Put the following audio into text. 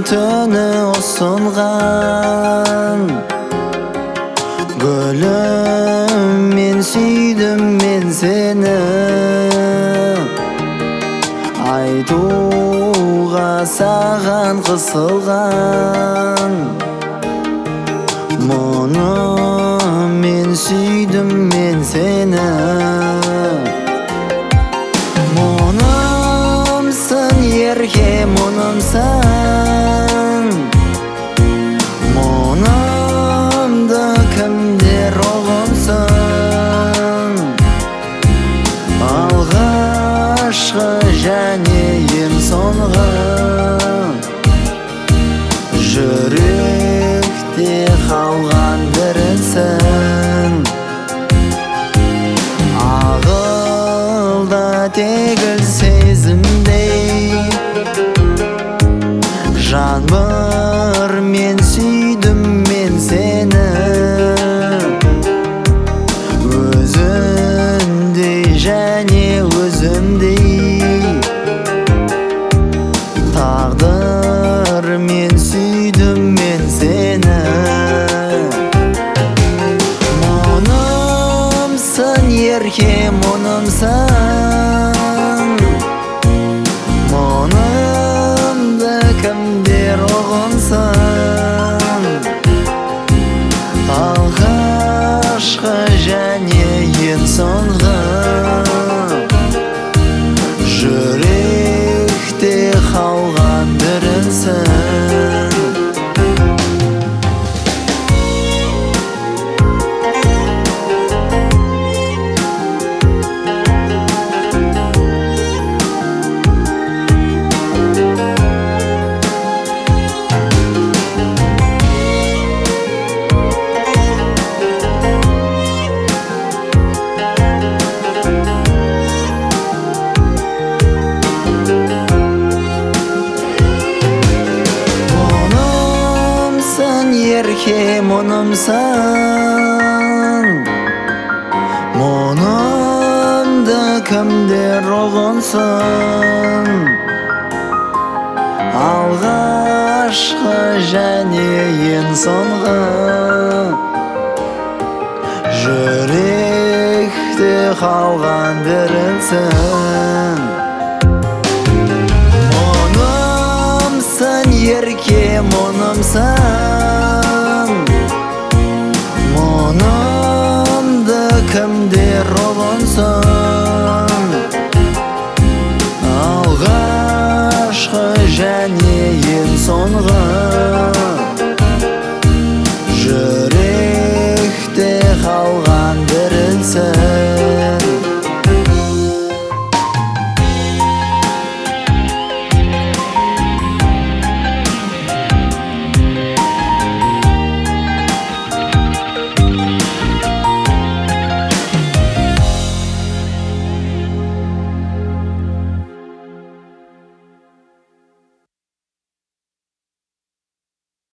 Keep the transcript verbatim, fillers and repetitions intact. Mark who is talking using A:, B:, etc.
A: түні ұсынған гүлім, мен сүйдім мен сені, айтуға саған қысылған. Мұны мен сүйдім мен сені, мұнымсың ерке мұнымсың, мұнымды кімдер ұғынсын. Алғашқы және ең соңғы жүректе қалған бірінсің. Ағылда тегіл сезімдей жаңбыр, мен сүйдім мен сені, өзіңдей және өзімдей. Тағдыр, мен сүйдім мен сені, мұнымсың ерке мұнымсың, мұнымды кімдер ұғынсын. Алғашқы және ең соңғы жүректе қалған бірінсің. Ерке мұнымсың, мұнымды кімдер ұғынсын. Алғашқы және ең соңғы жүректе қалған бірінсің. Мұнымсың ерке мұнымсың, мұнымды кімдер ұғынсын. Алғашқы және ең соңғы